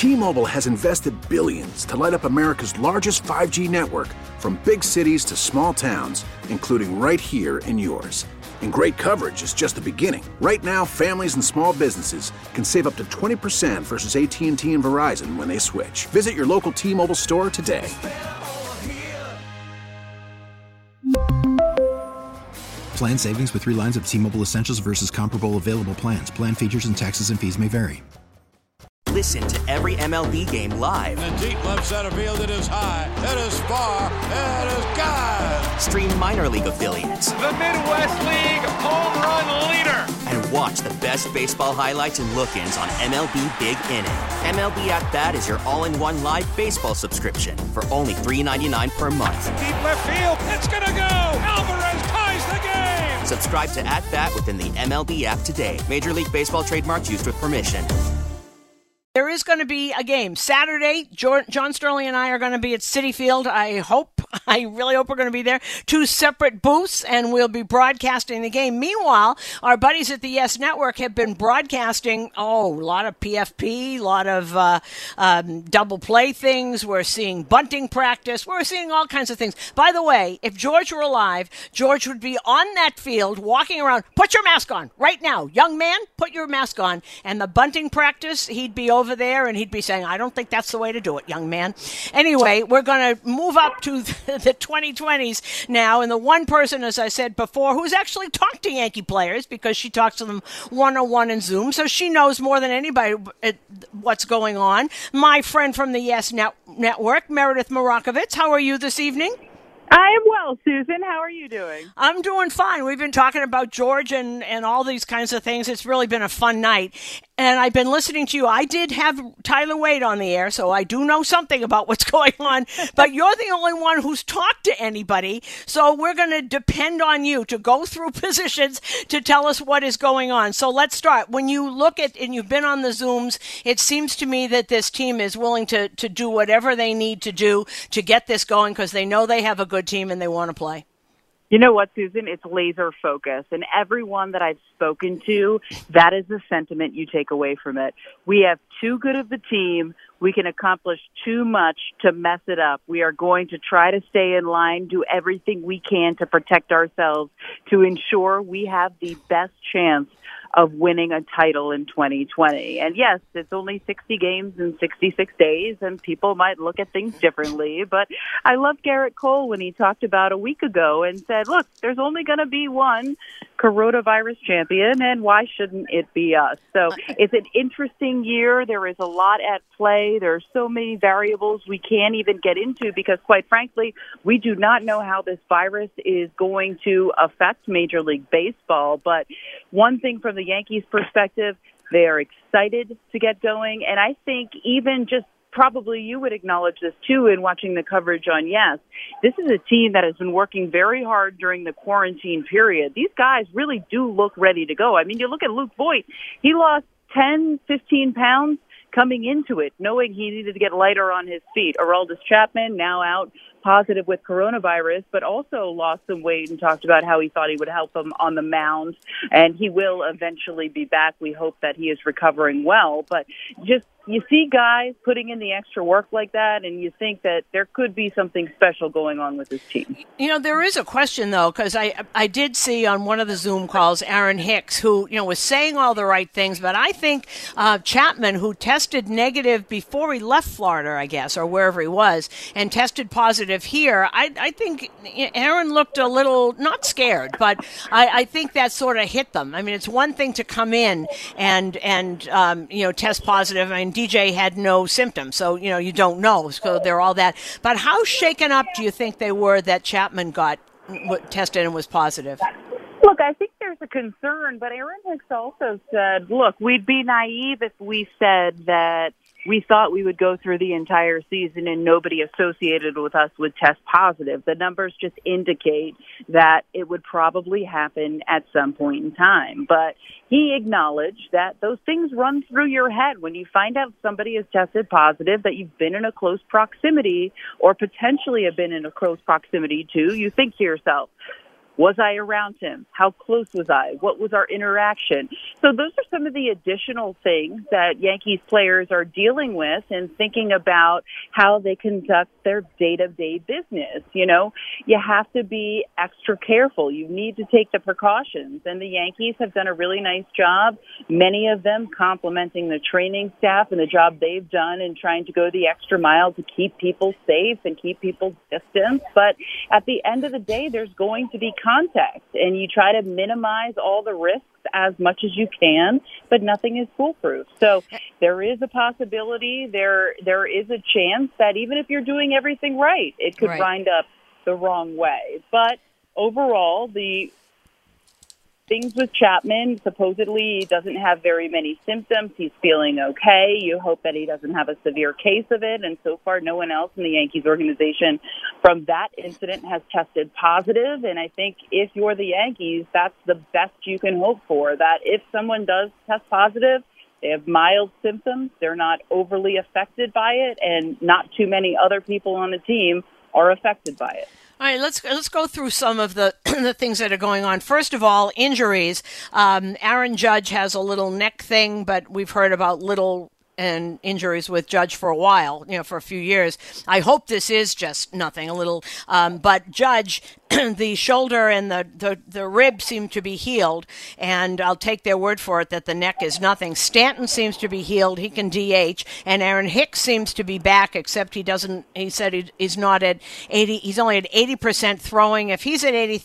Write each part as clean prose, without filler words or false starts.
T-Mobile has invested billions to light up America's largest 5G network, from big cities to small towns, including right here in yours. And great coverage is just the beginning. Right now, families and small businesses can save up to 20% versus AT&T and Verizon when they switch. Visit your local T-Mobile store today. Plan savings with 3 lines of T-Mobile Essentials versus comparable available plans. Plan features and taxes and fees may vary. Listen to every MLB game live. In the deep left center field, it is high, it is far, it is gone. Stream minor league affiliates. The Midwest League home run leader. And watch the best baseball highlights and look-ins on MLB Big Inning. MLB At Bat is your all-in-one live baseball subscription for only $3.99 per month. Deep left field, it's gonna go. Alvarez ties the game. Subscribe to At Bat within the MLB app today. Major League Baseball trademarks used with permission. There is going to be a game Saturday. John Sterling and I are going to be at Citi Field. I really hope we're going to be there. 2 separate booths, and we'll be broadcasting the game. Meanwhile, our buddies at the Yes Network have been broadcasting, a lot of PFP, a lot of double play things. We're seeing bunting practice. We're seeing all kinds of things. By the way, if George were alive, George would be on that field walking around. Put your mask on right now. Young man, put your mask on. And the bunting practice, he'd be over there, and he'd be saying, I don't think that's the way to do it, young man. Anyway, we're going to move up to the 2020s now, and the one person, as I said before, who's actually talked to Yankee players, because she talks to them one-on-one in Zoom, so she knows more than anybody what's going on. My friend from the Yes Network, Meredith Marakovitz. How are you this evening? I am well, Susan. How are you doing? I'm doing fine. We've been talking about George and all these kinds of things. It's really been a fun night. And I've been listening to you. I did have Tyler Wade on the air, so I do know something about what's going on. But you're the only one who's talked to anybody. So we're going to depend on you to go through positions to tell us what is going on. So let's start. When you look at, and you've been on the Zooms, it seems to me that this team is willing to do whatever they need to do to get this going, because they know they have a good team and they want to play. You know what, Susan? It's laser focus. And everyone that I've spoken to, that is the sentiment you take away from it. We have too good of a team. We can accomplish too much to mess it up. We are going to try to stay in line, do everything we can to protect ourselves, to ensure we have the best chance of winning a title in 2020. And yes, it's only 60 games in 66 days, and people might look at things differently. But I love Garrett Cole when he talked about a week ago and said, look, there's only going to be one coronavirus champion, and why shouldn't it be us? So it's an interesting year. There is a lot at play. There are so many variables we can't even get into because, quite frankly, we do not know how this virus is going to affect Major League Baseball. But one thing from the Yankees' perspective, they are excited to get going. And I think even just probably you would acknowledge this, too, in watching the coverage on Yes. This is a team that has been working very hard during the quarantine period. These guys really do look ready to go. I mean, you look at Luke Voit. He lost 10, 15 pounds coming into it, knowing he needed to get lighter on his feet. Aroldis Chapman now out positive with coronavirus, but also lost some weight and talked about how he thought he would help him on the mound, and he will eventually be back. We hope that he is recovering well, but just you see guys putting in the extra work like that, and you think that there could be something special going on with this team. You know, there is a question, though, because I did see on one of the Zoom calls Aaron Hicks, who, was saying all the right things, but I think Chapman, who tested negative before he left Florida, I guess, or wherever he was, and tested positive here, I think Aaron looked a little, not scared, but I think that sort of hit them. I mean, it's one thing to come in and test positive. I mean, DJ had no symptoms, so, you don't know. So they're all that. But how shaken up do you think they were that Chapman got tested and was positive? Look, I think there's a concern, but Aaron Hicks also said, look, we'd be naive if we said that we thought we would go through the entire season and nobody associated with us would test positive. The numbers just indicate that it would probably happen at some point in time. But he acknowledged that those things run through your head when you find out somebody has tested positive, that you've been in a close proximity or potentially have been in a close proximity to. You think to yourself, Was I around him? How close was I? What was our interaction? So those are some of the additional things that Yankees players are dealing with and thinking about how they conduct their day-to-day business. You know, you have to be extra careful. You need to take the precautions. And the Yankees have done a really nice job, many of them complimenting the training staff and the job they've done in trying to go the extra mile to keep people safe and keep people distance. But at the end of the day, there's going to be contact, and you try to minimize all the risks as much as you can, but nothing is foolproof. So there is a possibility, there is a chance that even if you're doing everything right, it could wind up the wrong way. But overall, the things with Chapman, supposedly he doesn't have very many symptoms. He's feeling okay. You hope that he doesn't have a severe case of it. And so far, no one else in the Yankees organization from that incident has tested positive. And I think if you're the Yankees, that's the best you can hope for, that if someone does test positive, they have mild symptoms, they're not overly affected by it, and not too many other people on the team are affected by it. All right, let's go through some of the the things that are going on. First of all, injuries. Aaron Judge has a little neck thing, but we've heard about little and injuries with Judge for a while, for a few years. I hope this is just nothing, a little. But Judge, the shoulder and the rib seem to be healed, and I'll take their word for it that the neck is nothing. Stanton seems to be healed. He can DH, and Aaron Hicks seems to be back, except he doesn't. He said he's not at 80. He's only at 80% throwing. If he's at 80%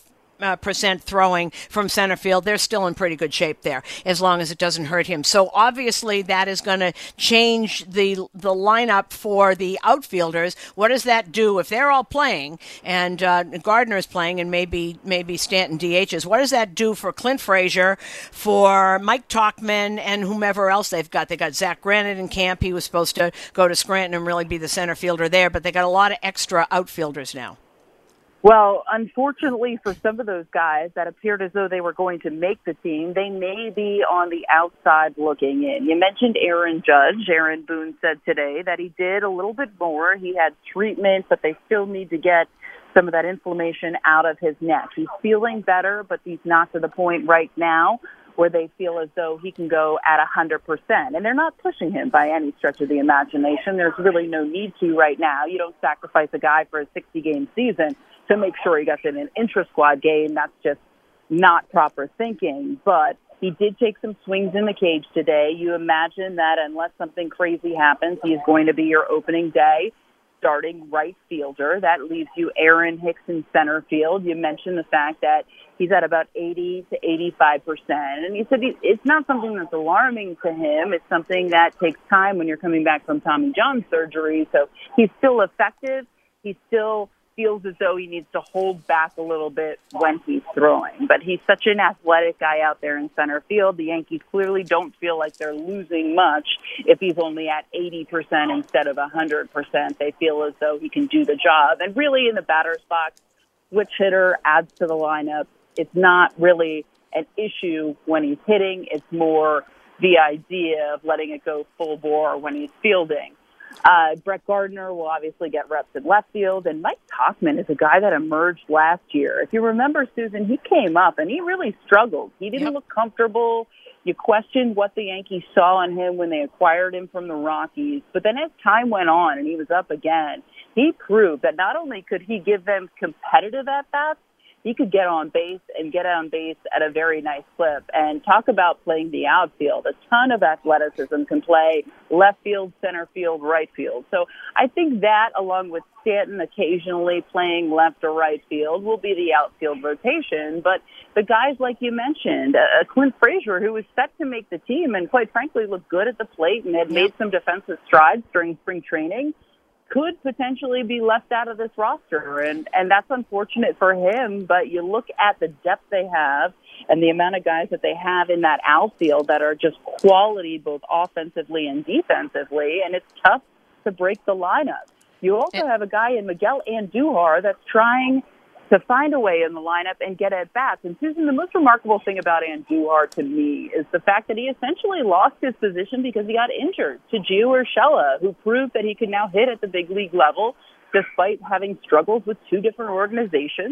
throwing from center field, they're still in pretty good shape there, as long as it doesn't hurt him. So obviously that is going to change the lineup for the outfielders. What does that do if they're all playing and Gardner is playing and maybe Stanton DHs? What does that do for Clint Frazier, for Mike Tauchman, and whomever else they've got? They got Zach Granite in camp. He was supposed to go to Scranton and really be the center fielder there, but they got a lot of extra outfielders now. Well, unfortunately for some of those guys that appeared as though they were going to make the team, they may be on the outside looking in. You mentioned Aaron Judge. Aaron Boone said today that he did a little bit more. He had treatment, but they still need to get some of that inflammation out of his neck. He's feeling better, but he's not to the point right now where they feel as though he can go at 100%. And they're not pushing him by any stretch of the imagination. There's really no need to right now. You don't sacrifice a guy for a 60-game season to make sure he gets in an intra-squad game. That's just not proper thinking. But he did take some swings in the cage today. You imagine that unless something crazy happens, he's going to be your opening day starting right fielder. That leaves you Aaron Hicks in center field. You mentioned the fact that he's at about 80 to 85%. And he said it's not something that's alarming to him. It's something that takes time when you're coming back from Tommy John surgery. So he's still effective. He still feels as though he needs to hold back a little bit when he's throwing. But he's such an athletic guy out there in center field. The Yankees clearly don't feel like they're losing much if he's only at 80% instead of 100%. They feel as though he can do the job. And really in the batter's box, switch hitter adds to the lineup. It's not really an issue when he's hitting. It's more the idea of letting it go full bore when he's fielding. Brett Gardner will obviously get reps in left field, and Mike Tauchman is a guy that emerged last year. If you remember, Susan, he came up and he really struggled. He didn't look comfortable. You questioned what the Yankees saw on him when they acquired him from the Rockies. But then as time went on and he was up again, he proved that not only could he give them competitive at-bats, he could get on base and get on base at a very nice clip. And talk about playing the outfield. A ton of athleticism, can play left field, center field, right field. So I think that, along with Stanton occasionally playing left or right field, will be the outfield rotation. But the guys like you mentioned, Clint Frazier, who was set to make the team and quite frankly looked good at the plate and had made some defensive strides during spring training, could potentially be left out of this roster. And that's unfortunate for him, but you look at the depth they have and the amount of guys that they have in that outfield that are just quality both offensively and defensively, and it's tough to break the lineup. You also have a guy in Miguel Andujar that's trying to find a way in the lineup and get at bats. And Susan, the most remarkable thing about Andujar to me is the fact that he essentially lost his position because he got injured to Gio Urshela, who proved that he could now hit at the big league level despite having struggled with two different organizations.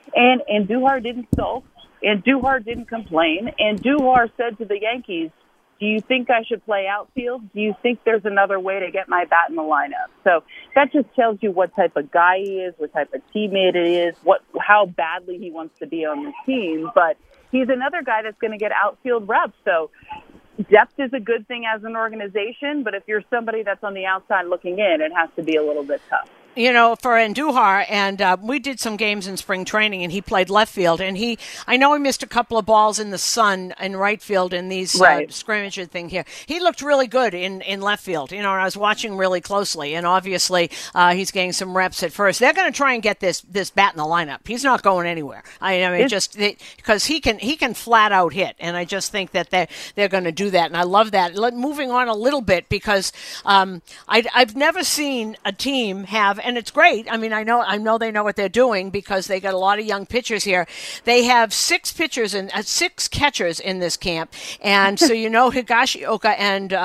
And Andujar didn't sulk. Andujar didn't complain. Andujar said to the Yankees, do you think I should play outfield? Do you think there's another way to get my bat in the lineup? So that just tells you what type of guy he is, what type of teammate it is, how badly he wants to be on the team. But he's another guy that's going to get outfield reps. So depth is a good thing as an organization, but if you're somebody that's on the outside looking in, it has to be a little bit tough. You know, for Andujar, and we did some games in spring training, and he played left field, and I know he missed a couple of balls in the sun in right field in these scrimmage thing here. He looked really good in left field, you know, and I was watching really closely, and obviously he's getting some reps at first. They're going to try and get this bat in the lineup. He's not going anywhere. I mean, because he can flat out hit, and I just think that they're going to do that, and I love that. Moving on a little bit, because I've never seen a team have. And it's great. I mean, I know they know what they're doing because they got a lot of young pitchers here. They have 6 pitchers and 6 catchers in this camp, and so you know Higashioka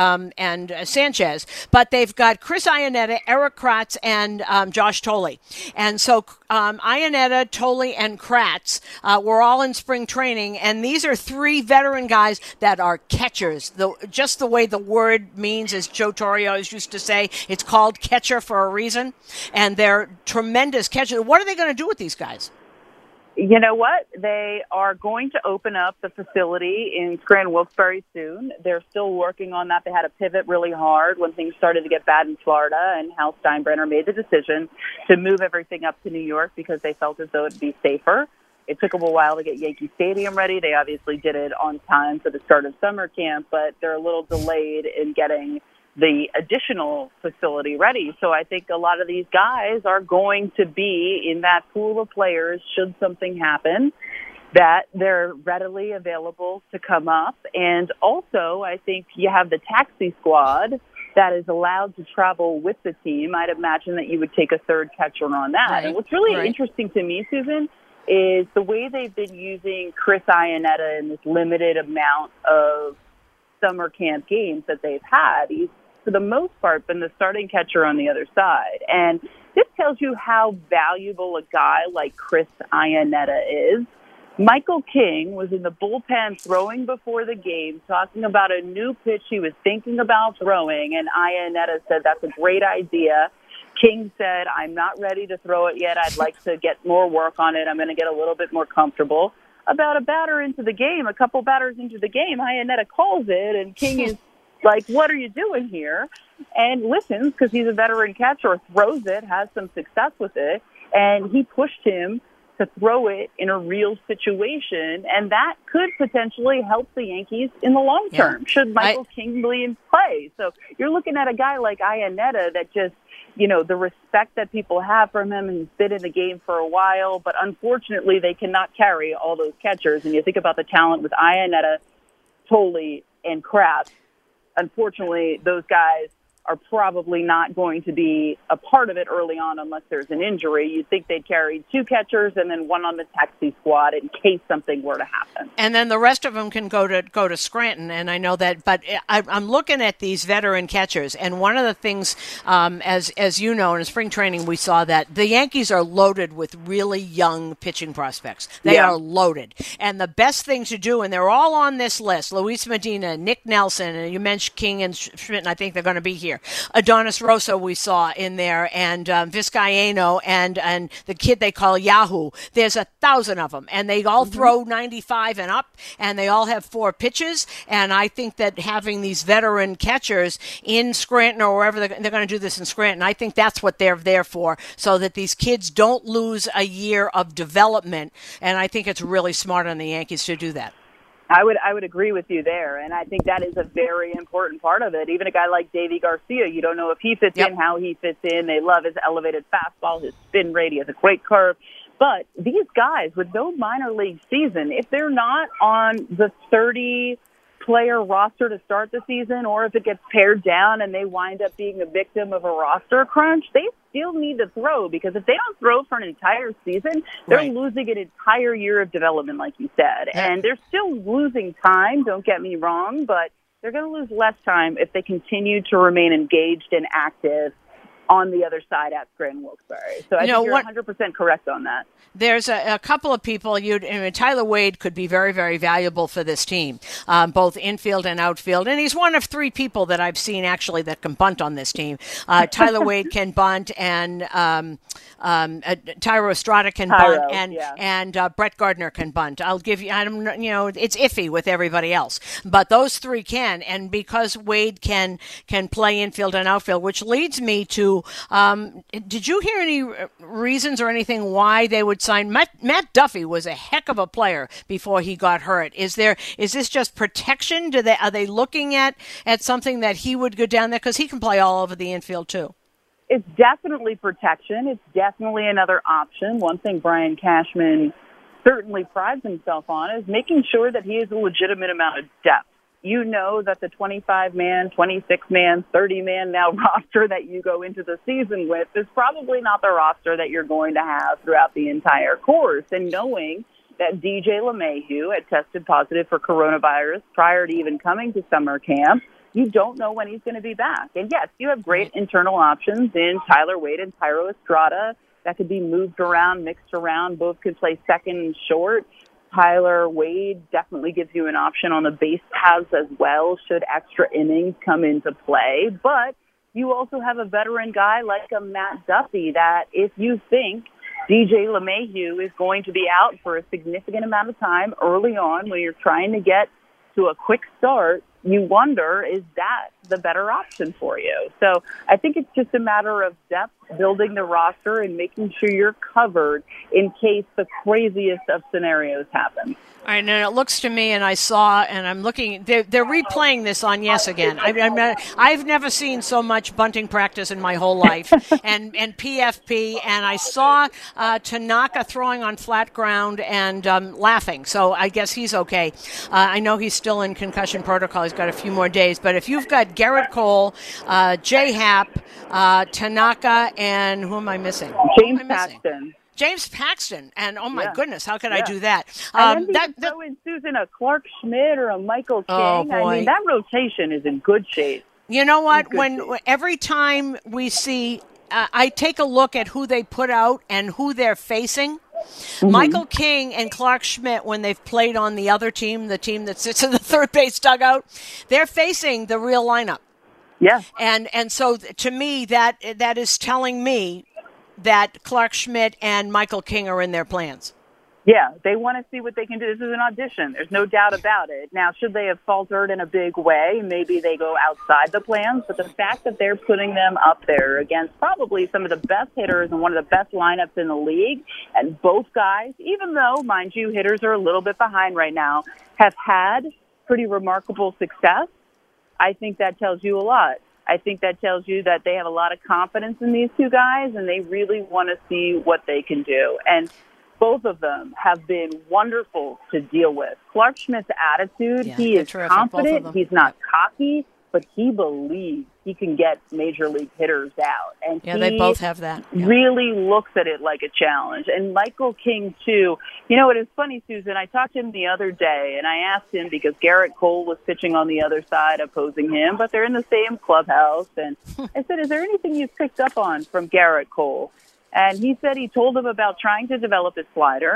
and Sanchez, but they've got Chris Iannetta, Eric Kratz, and Josh Thole, and so Iannetta, Thole, and Kratz were all in spring training, and these are 3 veteran guys that are catchers. Just the way the word means, as Joe Torre used to say, it's called catcher for a reason. And they're tremendous catchers. What are they going to do with these guys? You know what? They are going to open up the facility in Scranton-Wilkes-Barre soon. They're still working on that. They had to pivot really hard when things started to get bad in Florida, and Hal Steinbrenner made the decision to move everything up to New York because they felt as though it would be safer. It took them a while to get Yankee Stadium ready. They obviously did it on time for the start of summer camp, but they're a little delayed in getting the additional facility ready. So I think a lot of these guys are going to be in that pool of players should something happen, that they're readily available to come up. And also, I think you have the taxi squad that is allowed to travel with the team. I'd imagine that you would take a third catcher on that. Right. And what's really interesting to me, Susan, is the way they've been using Chris Iannetta in this limited amount of summer camp games that they've had. He's, for the most part, been the starting catcher on the other side. And this tells you how valuable a guy like Chris Iannetta is. Michael King was in the bullpen throwing before the game, talking about a new pitch he was thinking about throwing, and Iannetta said, that's a great idea. King said, I'm not ready to throw it yet. I'd like to get more work on it. I'm going to get a little bit more comfortable. About a batter into the game, a couple batters into the game, Iannetta calls it, and King is like, what are you doing here? And listens, because he's a veteran catcher, throws it, has some success with it, and he pushed him to throw it in a real situation, and that could potentially help the Yankees in the long term, should Michael King be in play. So you're looking at a guy like Iannetta that just, you know, the respect that people have from him, and he's been in the game for a while, but unfortunately they cannot carry all those catchers. And you think about the talent with Iannetta, Thole, and Kratz. Unfortunately, those guys are probably not going to be a part of it early on unless there's an injury. You'd think they'd carry 2 catchers and then 1 on the taxi squad in case something were to happen. And then the rest of them can go to Scranton, and I know that. But I'm looking at these veteran catchers, and one of the things, as you know, in spring training we saw that the Yankees are loaded with really young pitching prospects. They are loaded. And the best thing to do, and they're all on this list, Luis Medina, Nick Nelson, and you mentioned King and Schmidt, and I think they're going to be here. Adonis Rosa we saw in there, and Vizcaino, and the kid they call Yahoo. There's 1,000 of them, and they all throw 95 and up, and they all have 4 pitches. And I think that having these veteran catchers in Scranton or wherever they're going to do this in Scranton, I think that's what they're there for, so that these kids don't lose a year of development. And I think it's really smart on the Yankees to do that. I would agree with you there, and I think that is a very important part of it. Even a guy like Davy Garcia, you don't know if he fits in, how he fits in. They love his elevated fastball, his spin rate. He has a great curve. But these guys, with no minor league season, if they're not on the 30-player roster to start the season, or if it gets pared down and they wind up being a victim of a roster crunch, they still need to throw, because if they don't throw for an entire season, they're losing an entire year of development, like you said. And they're still losing time, don't get me wrong, but they're going to lose less time if they continue to remain engaged and active on the other side at Scranton Wilkes-Barre. So I think you're 100% correct on that. There's a couple of people. Tyler Wade could be very, very valuable for this team, both infield and outfield. And he's one of three people that I've seen actually that can bunt on this team. Tyler Wade can bunt, and Tyro Estrada can bunt, and Brett Gardner can bunt. I'll give you. It's iffy with everybody else, but those three can. And because Wade can play infield and outfield, which leads me to, did you hear any reasons or anything why they would sign Matt Duffy? Was a heck of a player before he got hurt. Is this just protection? Are they looking at something that he would go down there, because he can play all over the infield too? It's definitely protection. It's definitely another option. One thing Brian Cashman certainly prides himself on is making sure that he has a legitimate amount of depth. You know that the 25-man, 26-man, 30-man now roster that you go into the season with is probably not the roster that you're going to have throughout the entire course. And knowing that DJ LeMahieu had tested positive for coronavirus prior to even coming to summer camp, you don't know when he's going to be back. And yes, you have great internal options in Tyler Wade and Tyro Estrada that could be moved around, mixed around. Both could play second and short. Tyler Wade definitely gives you an option on the base paths as well, should extra innings come into play. But you also have a veteran guy like a Matt Duffy that if you think DJ LeMahieu is going to be out for a significant amount of time early on when you're trying to get to a quick start, you wonder, is that the better option for you? So I think it's just a matter of depth, building the roster, and making sure you're covered in case the craziest of scenarios happen. All right, and it looks to me, and I saw, and I'm looking, they're replaying this on Yes again. I've never seen so much bunting practice in my whole life, and PFP, and I saw Tanaka throwing on flat ground and laughing, so I guess he's okay. I know he's still in concussion protocol. He's got a few more days, but if you've got Garrett Cole, J. Happ, Tanaka, and who am I missing? James Paxton. James Paxton, and oh my goodness, how could I do that? And then throw in Susan, a Clark Schmidt or a Michael King. Oh, boy. I mean, that rotation is in good shape. You know what? Every time we see, I take a look at who they put out and who they're facing. Mm-hmm. Michael King and Clark Schmidt, when they've played on the other team, the team that sits in the third base dugout, they're facing the real lineup. Yeah. And so to me, that is telling me that Clark Schmidt and Michael King are in their plans. Yeah, they want to see what they can do. This is an audition. There's no doubt about it. Now, should they have faltered in a big way, maybe they go outside the plans. But the fact that they're putting them up there against probably some of the best hitters and one of the best lineups in the league, and both guys, even though, mind you, hitters are a little bit behind right now, have had pretty remarkable success, I think that tells you a lot. I think that tells you that they have a lot of confidence in these two guys, and they really want to see what they can do. And both of them have been wonderful to deal with. Clark Schmidt's attitude, he is confident, he's not cocky, but he believes he can get major league hitters out. And they both have that. Yeah. Really looks at it like a challenge. And Michael King, too. You know, it is funny, Susan, I talked to him the other day, and I asked him because Garrett Cole was pitching on the other side opposing him, but they're in the same clubhouse. And I said, is there anything you've picked up on from Garrett Cole? And he said he told him about trying to develop his slider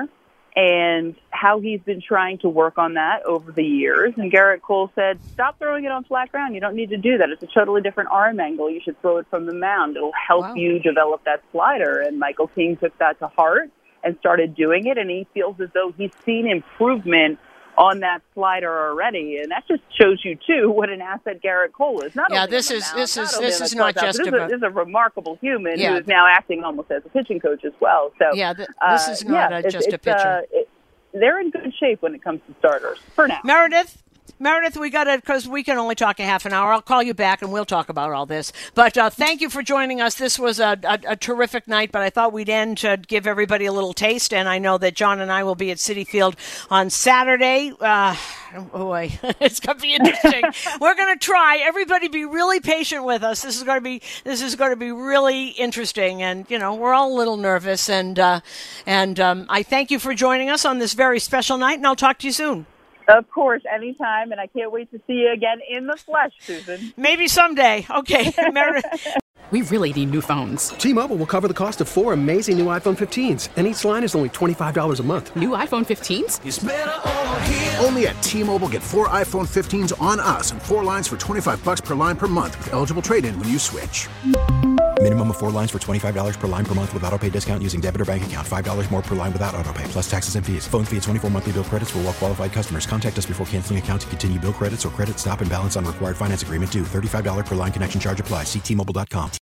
and how he's been trying to work on that over the years. And Garrett Cole said, stop throwing it on flat ground. You don't need to do that. It's a totally different arm angle. You should throw it from the mound. It'll help you develop that slider. And Michael King took that to heart and started doing it. And he feels as though he's seen improvement on that slider already, and that just shows you too what an asset Garrett Cole is. This is not just this is a remarkable human who is now acting almost as a pitching coach as well. So this is not just a pitcher. They're in good shape when it comes to starters for now. Meredith, we got it because we can only talk a half an hour. I'll call you back and we'll talk about all this. But thank you for joining us. This was a terrific night, but I thought we'd end to give everybody a little taste. And I know that John and I will be at Citi Field on Saturday. It's going to be interesting. We're going to try. Everybody be really patient with us. This is going to be really interesting. And, you know, we're all a little nervous. And I thank you for joining us on this very special night, and I'll talk to you soon. Of course, anytime, and I can't wait to see you again in the flesh, Susan. Maybe someday. Okay, Meredith. We really need new phones. T-Mobile will cover the cost of 4 amazing new iPhone 15s, and each line is only $25 a month. New iPhone 15s? It's better over here. Only at T-Mobile, get 4 iPhone 15s on us and 4 lines for $25 per line per month with eligible trade-in when you switch. Minimum of 4 lines for $25 per line per month with autopay discount using debit or bank account. $5 more per line without autopay, plus taxes and fees. Phone fee at 24 monthly bill credits for well-qualified customers. Contact us before canceling account to continue bill credits or credit stop and balance on required finance agreement due. $35 per line connection charge applies. See T-Mobile.com.